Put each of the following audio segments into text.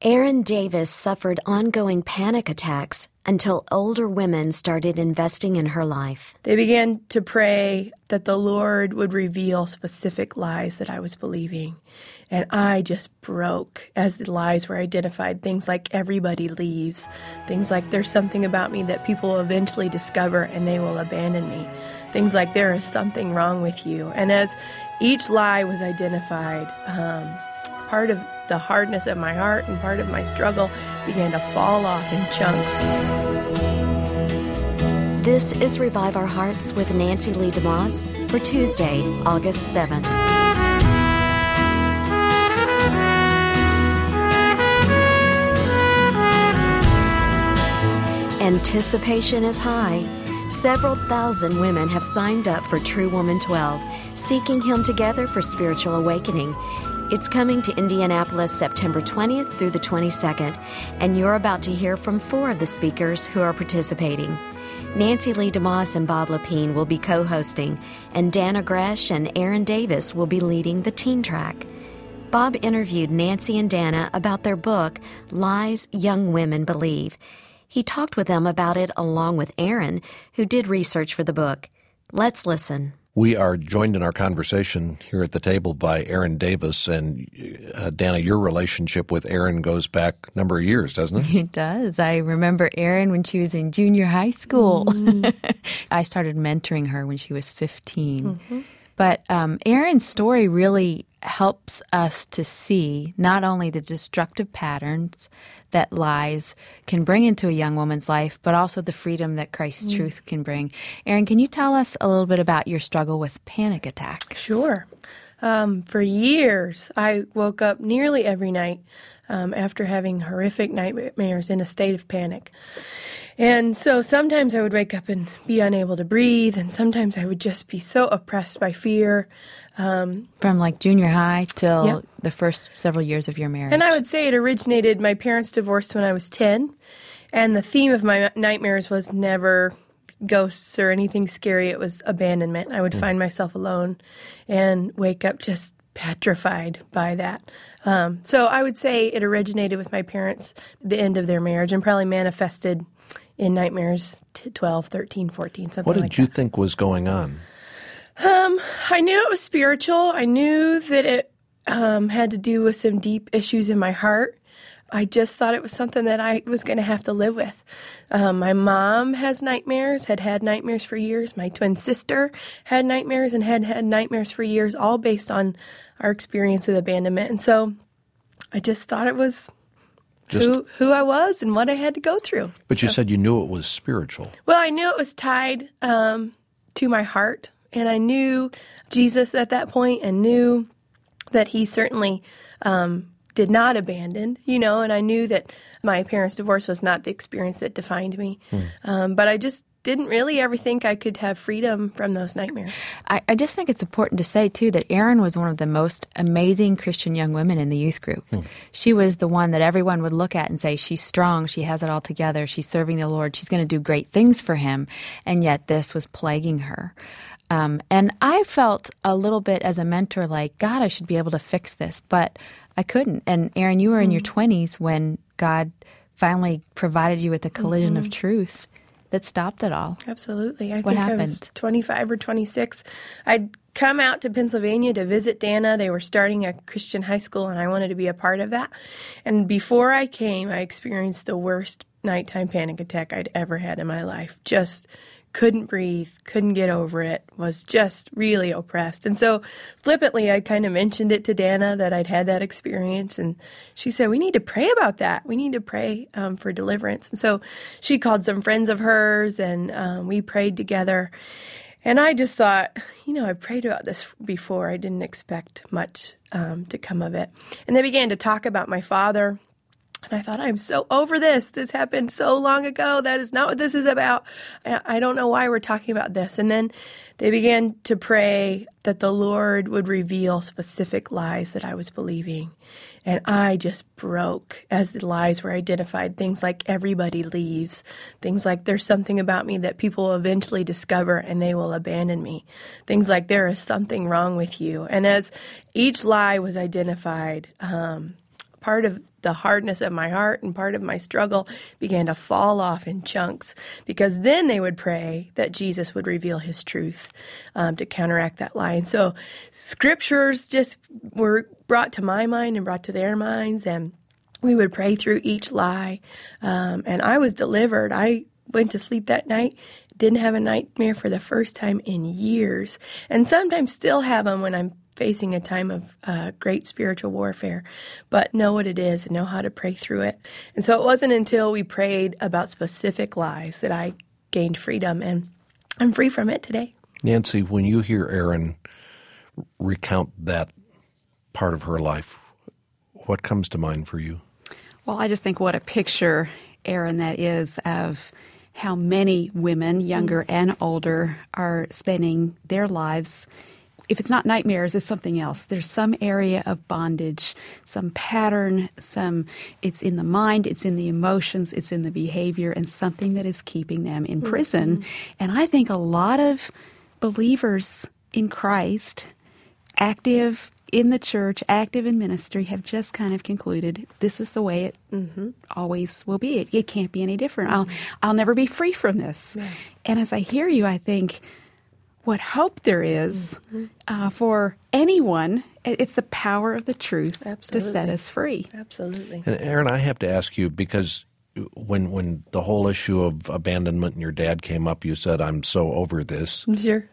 Erin Davis suffered ongoing panic attacks until older women started investing in her life. They began to pray that the Lord would reveal specific lies that I was believing. And I just broke as the lies were identified. Things like everybody leaves. Things like there's something about me that people will eventually discover and they will abandon me. Things like there is something wrong with you. And as each lie was identified, part of the hardness of my heart and part of my struggle began to fall off in chunks. This is Revive Our Hearts with Nancy Lee DeMoss for Tuesday, August 7th. Anticipation is high. Several thousand women have signed up for True Woman 12, Seeking Him Together for Spiritual Awakening. It's coming to Indianapolis September 20th through the 22nd, and you're about to hear from 4 of the speakers who are participating. Nancy Lee DeMoss and Bob Lepine will be co-hosting, and Dana Gresh and Erin Davis will be leading the teen track. Bob interviewed Nancy and Dana about their book, Lies Young Women Believe. He talked with them about it along with Erin, who did research for the book. Let's listen. We are joined in our conversation here at the table by Erin Davis. And Dana, your relationship with Erin goes back a number of years, doesn't it? It does. I remember Erin when she was in junior high school. I started mentoring her when she was 15. Mm-hmm. But Erin's story really helps us to see not only the destructive patterns that lies can bring into a young woman's life, but also the freedom that Christ's truth can bring. Erin, can you tell us a little bit about your struggle with panic attacks? Sure. For years, I woke up nearly every night after having horrific nightmares in a state of panic. And so sometimes I would wake up and be unable to breathe, and sometimes I would just be so oppressed by fear. From like junior high till the first several years of your marriage. And I would say it originated, my parents divorced when I was 10, and the theme of my nightmares was never ghosts or anything scary. It was abandonment. I would find myself alone and wake up just petrified by that. So I would say it originated with my parents, the end of their marriage, and probably manifested in nightmares 12, 13, 14, something like that. What did you think was going on? I knew it was spiritual. I knew that it had to do with some deep issues in my heart. I just thought it was something that I was going to have to live with. My mom has nightmares, had nightmares for years. My twin sister had nightmares and had nightmares for years, all based on our experience with abandonment. And so I just thought it was who I was and what I had to go through. But you said you knew it was spiritual. Well, I knew it was tied to my heart. And I knew Jesus at that point and knew that he certainly did not abandon, and I knew that my parents' divorce was not the experience that defined me. But I just didn't really ever think I could have freedom from those nightmares. I just think it's important to say, too, that Erin was one of the most amazing Christian young women in the youth group. She was the one that everyone would look at and say, she's strong, she has it all together, she's serving the Lord, she's going to do great things for him, and yet this was plaguing her. And I felt a little bit as a mentor like, God, I should be able to fix this, but I couldn't. And Erin, you were in your 20s when God finally provided you with a collision of truth that stopped it all. Absolutely. What happened? I was 25 or 26. I'd come out to Pennsylvania to visit Dana. They were starting a Christian high school, and I wanted to be a part of that. And before I came, I experienced the worst nighttime panic attack I'd ever had in my life. Just couldn't breathe, couldn't get over it, was just really oppressed. And so flippantly, I kind of mentioned it to Dana that I'd had that experience. And she said, we need to pray about that. We need to pray for deliverance. And so she called some friends of hers, and we prayed together. And I just thought, I've prayed about this before. I didn't expect much to come of it. And they began to talk about my father. And I thought, I'm so over this. This happened so long ago. That is not what this is about. I don't know why we're talking about this. And then they began to pray that the Lord would reveal specific lies that I was believing. And I just broke as the lies were identified. Things like everybody leaves. Things like there's something about me that people will eventually discover and they will abandon me. Things like there is something wrong with you. And as each lie was identified, part of the hardness of my heart and part of my struggle began to fall off in chunks, because then they would pray that Jesus would reveal his truth to counteract that lie. And so scriptures just were brought to my mind and brought to their minds, and we would pray through each lie. And I was delivered. I went to sleep that night, didn't have a nightmare for the first time in years, and sometimes still have them when I'm facing a time of great spiritual warfare, but know what it is and know how to pray through it. And so it wasn't until we prayed about specific lies that I gained freedom, and I'm free from it today. Nancy, when you hear Erin recount that part of her life, what comes to mind for you? Well, I just think what a picture, Erin, that is of how many women, younger and older, are spending their lives. If it's not nightmares, it's something else. There's some area of bondage, some pattern, it's in the mind, it's in the emotions, it's in the behavior, and something that is keeping them in prison. Mm-hmm. And I think a lot of believers in Christ, active in the church, active in ministry, have just kind of concluded this is the way it always will be. It can't be any different. I'll never be free from this. Yeah. And as I hear you, I think what hope there is for anyone, it's the power of the truth to set us free. Absolutely. And Erin, I have to ask you, because when the whole issue of abandonment and your dad came up, you said, I'm so over this. Sure.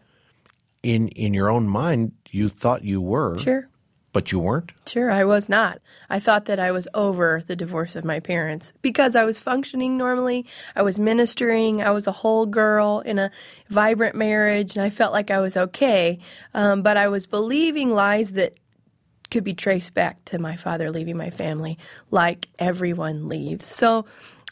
In your own mind, you thought you were. Sure. But you weren't? Sure, I was not. I thought that I was over the divorce of my parents because I was functioning normally. I was ministering. I was a whole girl in a vibrant marriage, and I felt like I was okay. But I was believing lies that could be traced back to my father leaving my family, like everyone leaves. So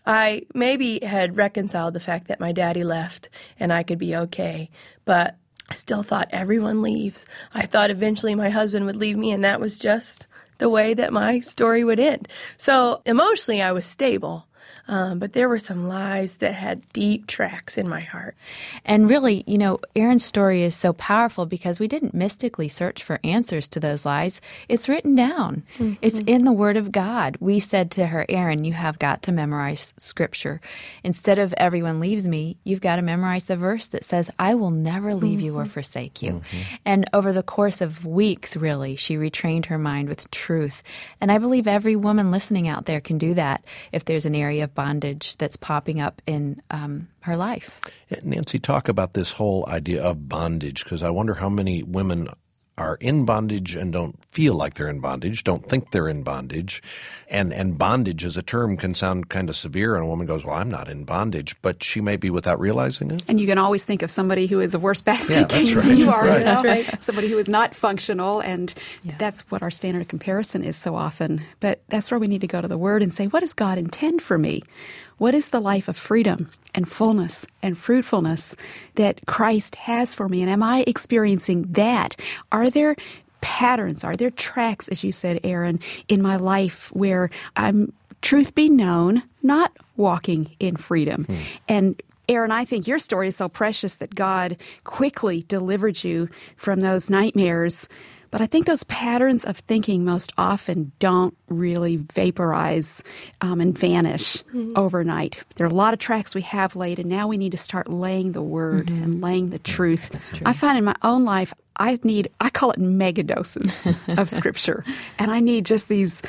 I maybe had reconciled the fact that my daddy left and I could be okay, but I still thought everyone leaves. I thought eventually my husband would leave me, and that was just the way that my story would end. So emotionally, I was stable. But there were some lies that had deep tracks in my heart. And really, Erin's story is so powerful because we didn't mystically search for answers to those lies. It's written down. Mm-hmm. It's in the Word of God. We said to her, Erin, you have got to memorize Scripture. Instead of everyone leaves me, you've got to memorize the verse that says, I will never leave you or forsake you. Mm-hmm. And over the course of weeks, really, she retrained her mind with truth. And I believe every woman listening out there can do that if there's an area of bondage that's popping up in her life. Nancy, talk about this whole idea of bondage, because I wonder how many women are in bondage and don't feel like they're in bondage, don't think they're in bondage. And bondage as a term can sound kind of severe, and a woman goes, well, I'm not in bondage, but she may be without realizing it. And you can always think of somebody who is a worse basket case right. than you are. Right. That's right. Somebody who is not functional, and that's what our standard of comparison is so often. But that's where we need to go to the Word and say, what does God intend for me? What is the life of freedom and fullness and fruitfulness that Christ has for me? And am I experiencing that? Are there patterns, are there tracks, as you said, Erin, in my life where I'm, truth be known, not walking in freedom? And Erin, I think your story is so precious that God quickly delivered you from those nightmares. But I think those patterns of thinking most often don't really vaporize and vanish overnight. There are a lot of tracks we have laid, and now we need to start laying the Word and laying the truth. That's true. I find in my own life, I call it mega doses of Scripture. And I need just these,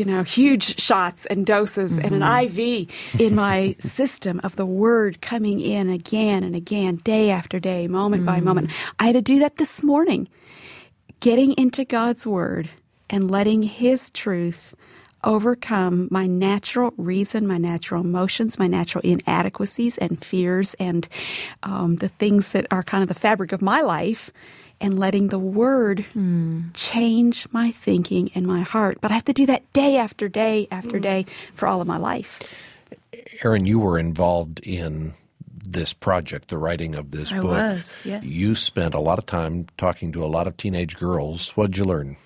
huge shots and doses and an IV in my system of the Word coming in again and again, day after day, moment by moment. I had to do that this morning. Getting into God's Word and letting His truth overcome my natural reason, my natural emotions, my natural inadequacies and fears and the things that are kind of the fabric of my life, and letting the Word change my thinking and my heart. But I have to do that day after day after day for all of my life. Erin, you were involved in this project, the writing of this book. I was, yes. You spent a lot of time talking to a lot of teenage girls. What did you learn?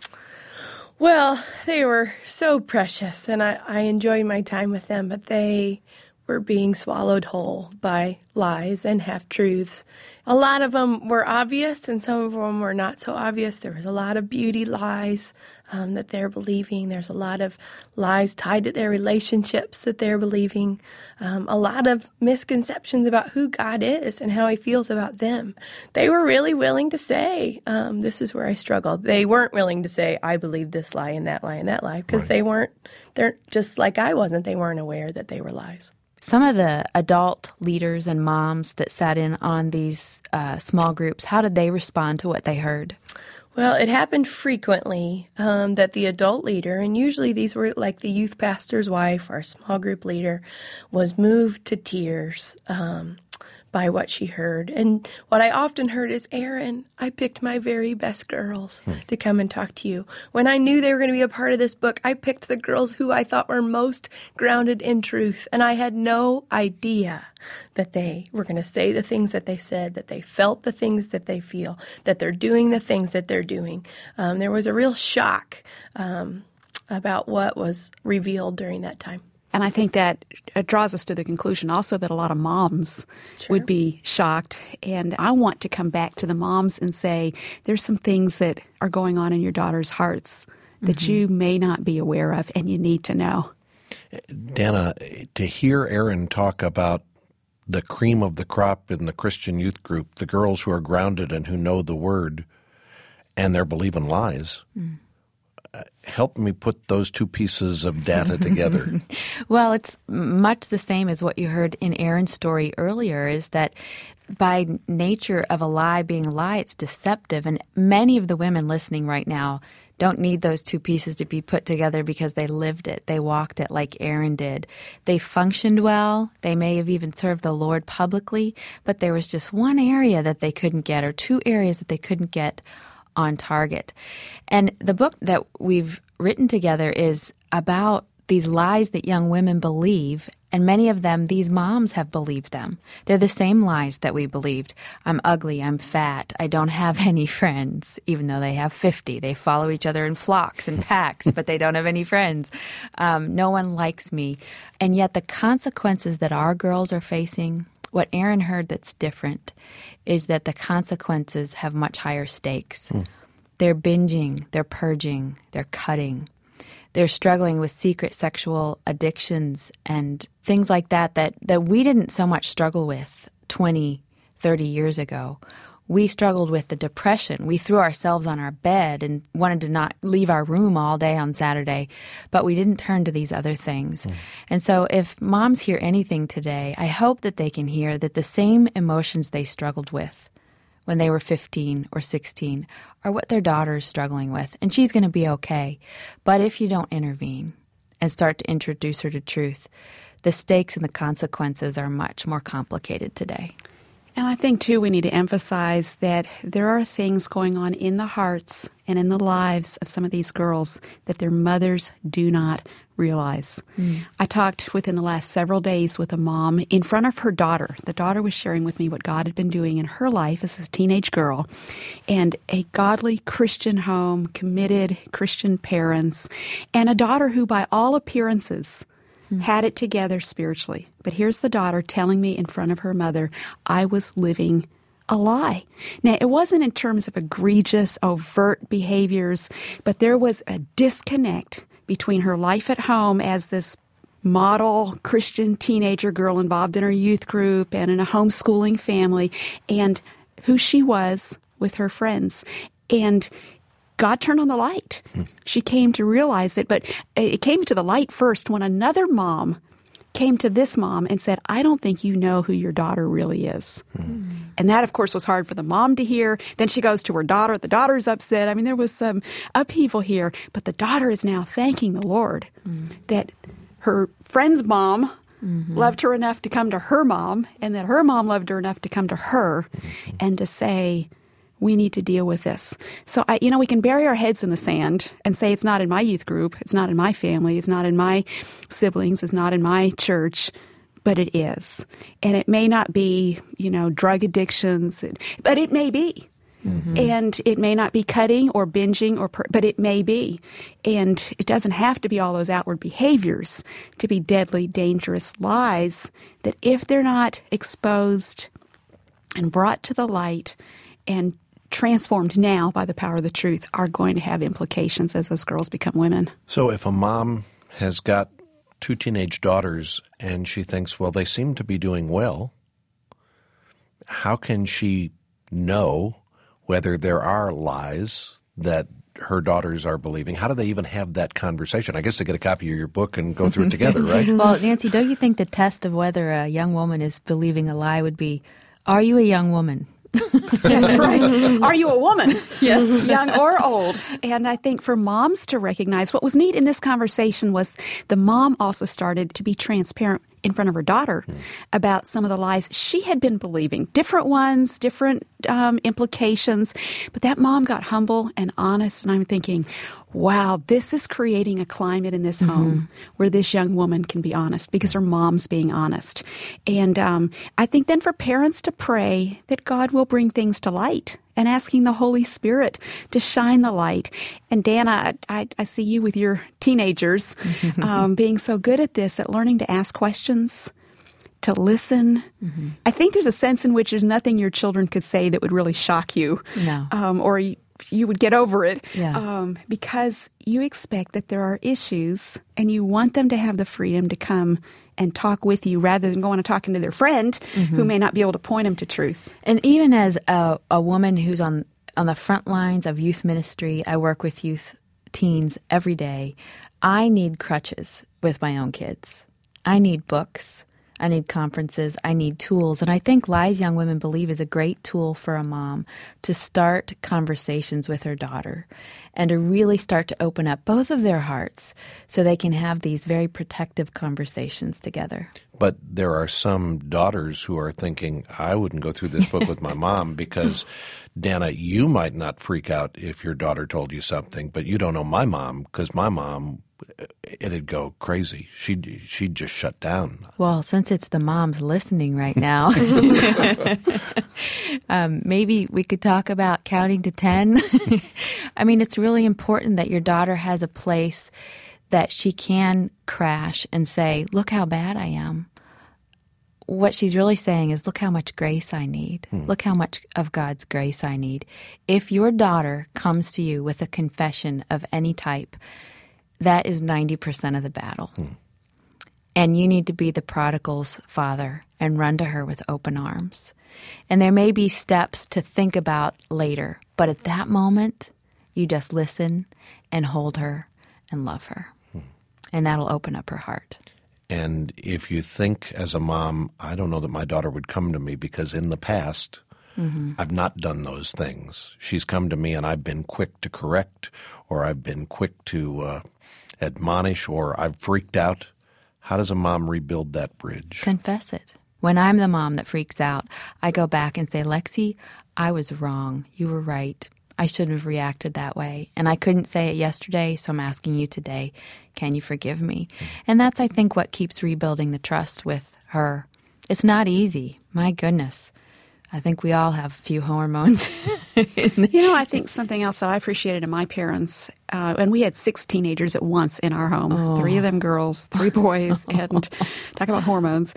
Well, they were so precious, and I enjoyed my time with them, but they were being swallowed whole by lies and half-truths. A lot of them were obvious, and some of them were not so obvious. There was a lot of beauty lies, that they're believing. There's a lot of lies tied to their relationships that they're believing. A lot of misconceptions about who God is and how he feels about them. They were really willing to say, this is where I struggled. They weren't willing to say, I believe this lie and that lie and that lie, because they're just like I wasn't. They weren't aware that they were lies. Some of the adult leaders and moms that sat in on these small groups, how did they respond to what they heard? Well, it happened frequently that the adult leader, and usually these were like the youth pastor's wife or small group leader, was moved to tears by what she heard. And what I often heard is, Aaron, I picked my very best girls to come and talk to you. When I knew they were going to be a part of this book, I picked the girls who I thought were most grounded in truth. And I had no idea that they were going to say the things that they said, that they felt the things that they feel, that they're doing the things that they're doing. There was a real shock about what was revealed during that time. And I think that draws us to the conclusion also that a lot of moms would be shocked. And I want to come back to the moms and say, there's some things that are going on in your daughter's hearts that you may not be aware of and you need to know. Dana, to hear Aaron talk about the cream of the crop in the Christian youth group, the girls who are grounded and who know the word, and they're believing lies, help me put those two pieces of data together. Well, it's much the same as what you heard in Aaron's story earlier, is that by nature of a lie being a lie, it's deceptive. And many of the women listening right now don't need those two pieces to be put together because they lived it. They walked it like Aaron did. They functioned well. They may have even served the Lord publicly, but there was just one area that they couldn't get, or two areas that they couldn't get on target. And the book that we've written together is about these lies that young women believe, and many of them, these moms have believed them. They're the same lies that we believed. I'm ugly, I'm fat, I don't have any friends, even though they have 50. They follow each other in flocks and packs, but they don't have any friends. No one likes me. And yet the consequences that our girls are facing, what Aaron heard that's different is that the consequences have much higher stakes. They're binging, they're purging, they're cutting. They're struggling with secret sexual addictions and things like that we didn't so much struggle with 20, 30 years ago. We struggled with the depression. We threw ourselves on our bed and wanted to not leave our room all day on Saturday, but we didn't turn to these other things. And so if moms hear anything today, I hope that they can hear that the same emotions they struggled with when they were 15 or 16 are what their daughter is struggling with, and she's going to be okay. But if you don't intervene and start to introduce her to truth, the stakes and the consequences are much more complicated today. And I think, too, we need to emphasize that there are things going on in the hearts and in the lives of some of these girls that their mothers do not realize. I talked within the last several days with a mom in front of her daughter. The daughter was sharing with me what God had been doing in her life as a teenage girl, and a godly Christian home, committed Christian parents, and a daughter who, by all appearances, had it together spiritually. But here's the daughter telling me in front of her mother, I was living a lie. Now, it wasn't in terms of egregious, overt behaviors, but there was a disconnect between her life at home as this model Christian teenager girl involved in her youth group and in a homeschooling family, and who she was with her friends. And God turned on the light. She came to realize it, but it came to the light first when another mom came to this mom and said, I don't think you know who your daughter really is. And that, of course, was hard for the mom to hear. Then she goes to her daughter. The daughter's upset. I mean, there was some upheaval here. But the daughter is now thanking the Lord that her friend's mom loved her enough to come to her mom, and that her mom loved her enough to come to her and to say, we need to deal with this. So, we can bury our heads in the sand and say it's not in my youth group, it's not in my family, it's not in my siblings, it's not in my church, but it is. And it may not be, drug addictions, but it may be. And it may not be cutting or binging, but it may be. And it doesn't have to be all those outward behaviors to be deadly, dangerous lies that if they're not exposed and brought to the light and transformed now by the power of the truth are going to have implications as those girls become women. So if a mom has got 2 teenage daughters and she thinks, well, they seem to be doing well, how can she know whether there are lies that her daughters are believing? How do they even have that conversation? I guess they get a copy of your book and go through it together, right? Well, Nancy, don't you think the test of whether a young woman is believing a lie would be, are you a young woman? That's right. Are you a woman? Yes. Young or old? And I think for moms to recognize, what was neat in this conversation was the mom also started to be transparent in front of her daughter about some of the lies she had been believing. Different ones, different implications. But that mom got humble and honest, and I'm thinking, wow, this is creating a climate in this home where this young woman can be honest because her mom's being honest. And I think then for parents to pray that God will bring things to light and asking the Holy Spirit to shine the light. And Dana, I see you with your teenagers being so good at this, at learning to ask questions, to listen. I think there's a sense in which there's nothing your children could say that would really shock you. No. Or you would get over it because you expect that there are issues and you want them to have the freedom to come and talk with you rather than going and talking to their friend who may not be able to point them to truth. And even as a woman who's on the front lines of youth ministry, I work with teens every day. I need crutches with my own kids. I need books. I need conferences. I need tools. And I think Lies Young Women Believe is a great tool for a mom to start conversations with her daughter and to really start to open up both of their hearts so they can have these very protective conversations together. But there are some daughters who are thinking, I wouldn't go through this book with my mom because, Dana, you might not freak out if your daughter told you something, but you don't know my mom because my mom, it'd go crazy. She'd just shut down. Well, since it's the moms listening right now, maybe we could talk about counting to 10. I mean, it's really important that your daughter has a place that she can crash and say, look how bad I am. What she's really saying is, look how much grace I need. Look how much of God's grace I need. If your daughter comes to you with a confession of any type, that is 90% of the battle. And you need to be the prodigal's father and run to her with open arms. And there may be steps to think about later, but at that moment, you just listen and hold her and love her. And that'll open up her heart. And if you think as a mom, I don't know that my daughter would come to me because in the past, I've not done those things. She's come to me and I've been quick to correct, or I've been quick to admonish, or I've freaked out. How does a mom rebuild that bridge? Confess it. When I'm the mom that freaks out, I go back and say, Lexi, I was wrong. You were right. I shouldn't have reacted that way. And I couldn't say it yesterday, so I'm asking you today, can you forgive me? And that's, I think, what keeps rebuilding the trust with her. It's not easy. My goodness. I think we all have a few hormones. I think something else that I appreciated in my parents, and we had 6 teenagers at once in our home, 3 of them girls, 3 boys, and talk about hormones.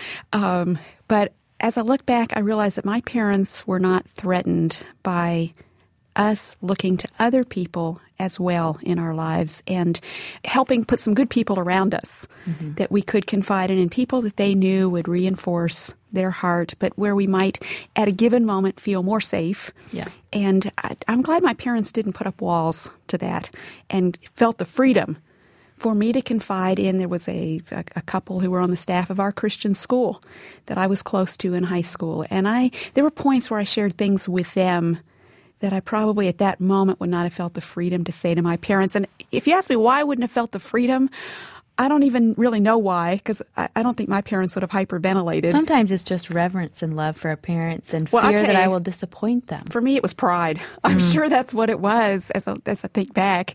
But as I look back, I realized that my parents were not threatened by us looking to other people as well in our lives and helping put some good people around us that we could confide in, and people that they knew would reinforce their heart, but where we might at a given moment feel more safe. Yeah. And I'm glad my parents didn't put up walls to that and felt the freedom for me to confide in. There was a couple who were on the staff of our Christian school that I was close to in high school, and there were points where I shared things with them that I probably at that moment would not have felt the freedom to say to my parents. And if you ask me why I wouldn't have felt the freedom, I don't even really know why, because I don't think my parents would have hyperventilated. Sometimes it's just reverence and love for our parents and fear that I will disappoint them. For me, it was pride. I'm sure that's what it was as I think back.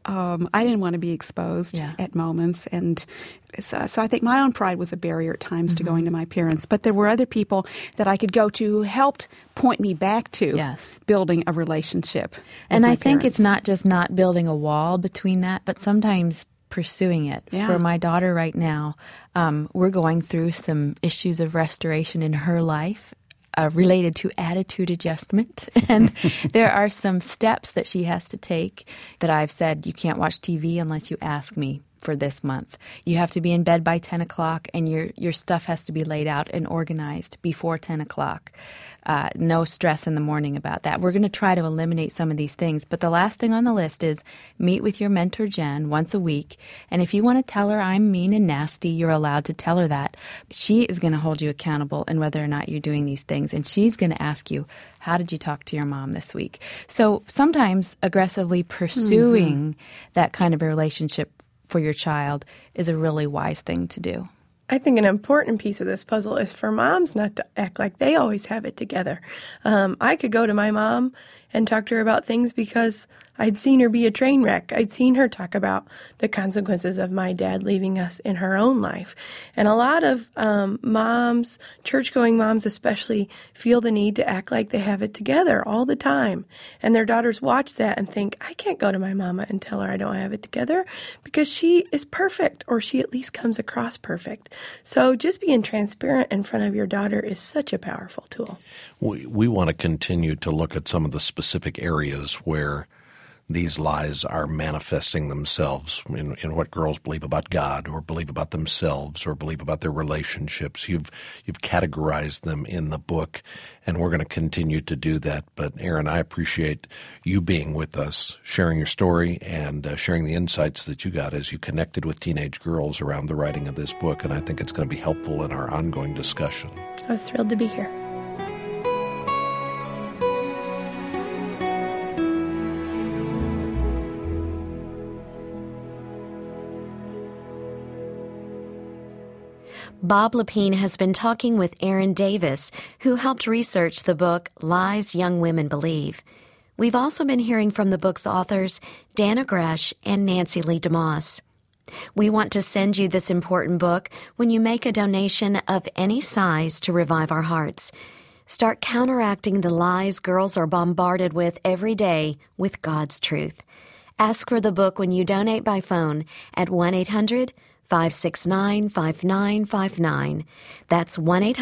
I didn't want to be exposed at moments. And so I think my own pride was a barrier at times to going to my parents. But there were other people that I could go to who helped point me back to building a relationship. And I think it's not just not building a wall between that, but sometimes pursuing it. Yeah. For my daughter right now, we're going through some issues of restoration in her life. related to attitude adjustment. And there are some steps that she has to take that I've said, you can't watch TV unless you ask me for this month. You have to be in bed by 10 o'clock, and your stuff has to be laid out and organized before 10 o'clock. No stress in the morning about that. We're going to try to eliminate some of these things. But the last thing on the list is meet with your mentor, Jen, once a week. And if you want to tell her I'm mean and nasty, you're allowed to tell her that. She is going to hold you accountable in whether or not you're doing these things. And she's going to ask you, how did you talk to your mom this week? So sometimes aggressively pursuing that kind of a relationship for your child is a really wise thing to do. I think an important piece of this puzzle is for moms not to act like they always have it together. I could go to my mom and talk to her about things because I'd seen her be a train wreck. I'd seen her talk about the consequences of my dad leaving us in her own life. And a lot of moms, church-going moms especially, feel the need to act like they have it together all the time. And their daughters watch that and think, I can't go to my mama and tell her I don't have it together because she is perfect, or she at least comes across perfect. So just being transparent in front of your daughter is such a powerful tool. We want to continue to look at some of the specific areas where these lies are manifesting themselves in what girls believe about God, or believe about themselves, or believe about their relationships. You've categorized them in the book, and we're going to continue to do that. But Erin, I appreciate you being with us, sharing your story, and sharing the insights that you got as you connected with teenage girls around the writing of this book. And I think it's going to be helpful in our ongoing discussion. I was thrilled to be here. Bob Lepine has been talking with Erin Davis, who helped research the book Lies Young Women Believe. We've also been hearing from the book's authors, Dannah Gresh and Nancy Lee DeMoss. We want to send you this important book when you make a donation of any size to Revive Our Hearts. Start counteracting the lies girls are bombarded with every day with God's truth. Ask for the book when you donate by phone at 1-800-569-5959. That's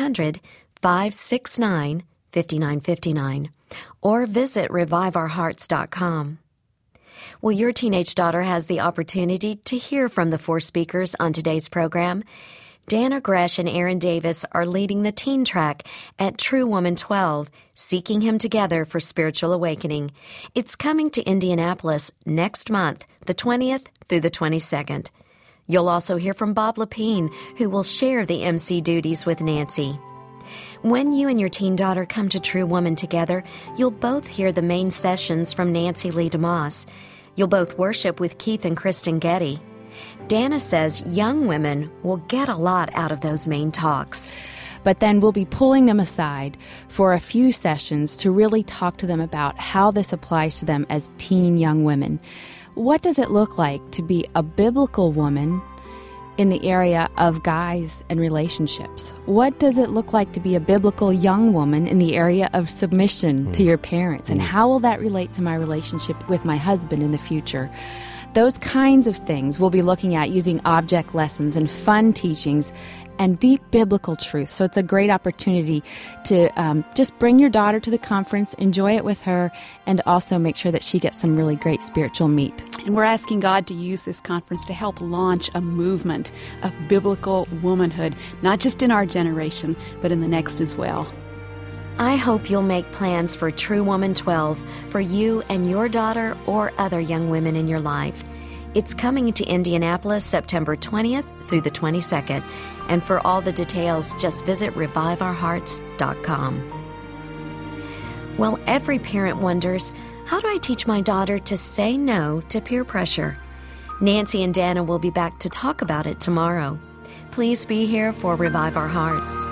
1-800-569-5959. Or visit ReviveOurHearts.com. Well, your teenage daughter has the opportunity to hear from the four speakers on today's program. Dannah Gresh and Erin Davis are leading the teen track at True Woman 12, Seeking Him Together for Spiritual Awakening. It's coming to Indianapolis next month, the 20th through the 22nd. You'll also hear from Bob Lepine, who will share the MC duties with Nancy. When you and your teen daughter come to True Woman together, you'll both hear the main sessions from Nancy Lee DeMoss. You'll both worship with Keith and Kristen Getty. Dannah says young women will get a lot out of those main talks. But then we'll be pulling them aside for a few sessions to really talk to them about how this applies to them as teen young women. What does it look like to be a biblical woman in the area of guys and relationships? What does it look like to be a biblical young woman in the area of submission to your parents? And how will that relate to my relationship with my husband in the future? Those kinds of things we'll be looking at using object lessons and fun teachings and deep biblical truth. So it's a great opportunity to just bring your daughter to the conference, enjoy it with her, and also make sure that she gets some really great spiritual meat. And we're asking God to use this conference to help launch a movement of biblical womanhood, not just in our generation, but in the next as well. I hope you'll make plans for True Woman 12 for you and your daughter or other young women in your life. It's coming to Indianapolis September 20th through the 22nd. And for all the details, just visit ReviveOurHearts.com. Well, every parent wonders, how do I teach my daughter to say no to peer pressure? Nancy and Dannah will be back to talk about it tomorrow. Please be here for Revive Our Hearts.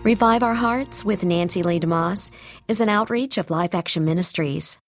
Revive Our Hearts with Nancy Lee DeMoss is an outreach of Life Action Ministries.